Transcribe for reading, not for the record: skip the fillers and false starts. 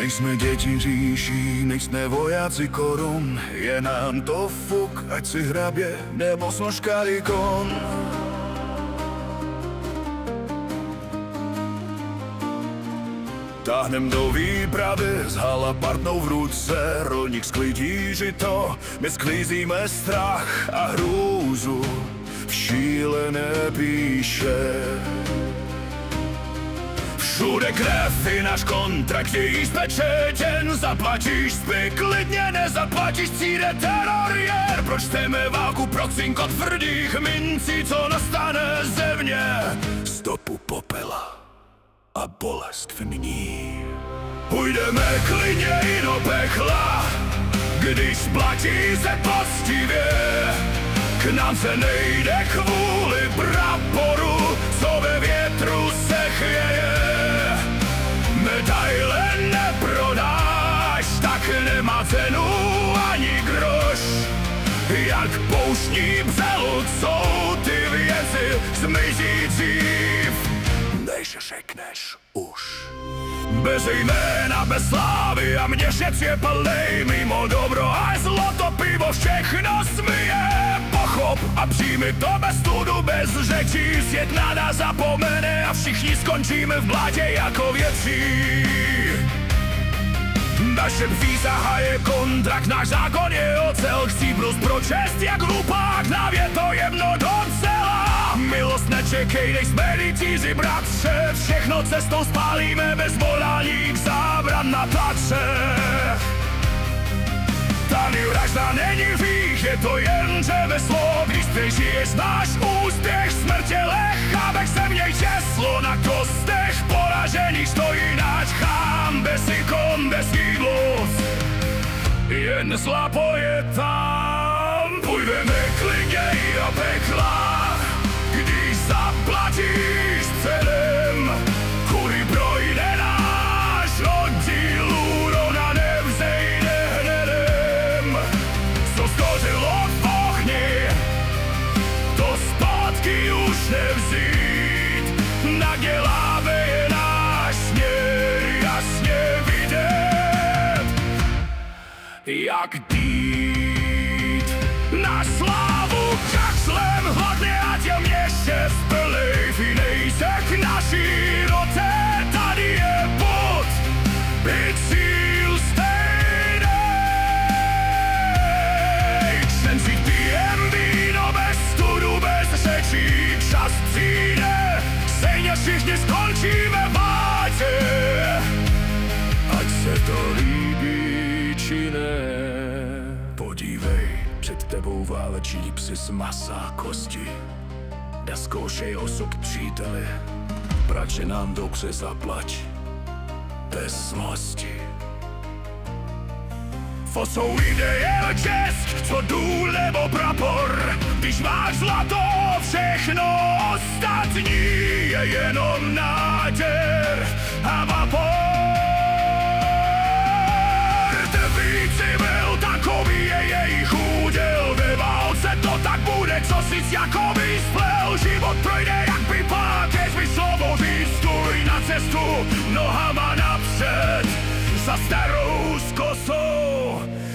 Nejsme děti říší, nejsme vojáci korun. Je nám to fuk, ať si hrabě nebo snožkárý kon. Táhnem do výpravy, z hala partnou v ruce. Rolník sklidí žito, my sklízíme strach a hrůzu v šílené píše. Všude krev i náš kontrakt je jí spečetěn. Zaplatíš spy, klidně nezaplatíš, přijde teroriér. Proč chceme válku pro cink od tvrdých mincí, co nastane zevně? Stopu popela a bolest v ní. Půjdeme klidně i do pekla, když platí se poctivě. K nám se nejde kvůli praporu, co ve větru se chvěje. Medaile neprodáš, tak nemá cenu ani groš. Jak pouštní břelud jsou ty věci, zmizí dřív, než řekneš už. Bez jména, bez slávy a měšec je plnej. Mimo dobro a zlato, pivo, všechno smije. Pochop a přijmi to bez studu, bez řečí. Svět na nás zapomene a všichni skončíme v blátě jako větří. Naše přísaha je kontrakt, náš zákon je ocel. Chci plus pro čest jak hlupák, návě to jemno docela. Milost nečekej, nejsme rytíři, bratře. Všechno cestou spálíme bez morálních zábran na tace. Tady vražda není hřích, je to jen řemeslo. Když přežiješ náš úspěch, smrtě lechábek se v něj česlo. Na kostech poražených stojí náš chám, bez ikon, bez jídlos. Jen slapo je tam. Půjdeme klidně i do pekla, když zaplatíš předem. Kudy projde náš oddíl, úrona nevzejde hnedem. Co skořilo v ohni, to zpátky už nevzít. Na děláve je náš směr jasně vidět. Jak dít na slávu kašlem hladně, ať je měšec plnej. Finejsek naší roce, tady je bod, byt cíl stejnej. Křenčit pijem víno bez studu, bez řečí. Čas přijde, stejně všichni skončíme v válce. Ať se to líbí či ne. Podívej, před tebou válečí psi z masa a kosti. Neskoušej osud příteli, bratře nám dobře zaplať, bez zlosti. Co jsou ideje česk, co důl nebo prapor? Když máš zlato, všechno ostatní je jenom náděr a vapor. Víci byl, takový je jejich úděl. Ve válce to tak bude, co si jako vysplel. Život projde jak pipák, kež by slovo říct. Stůj na cestu, nohama napřed, za starou s kosou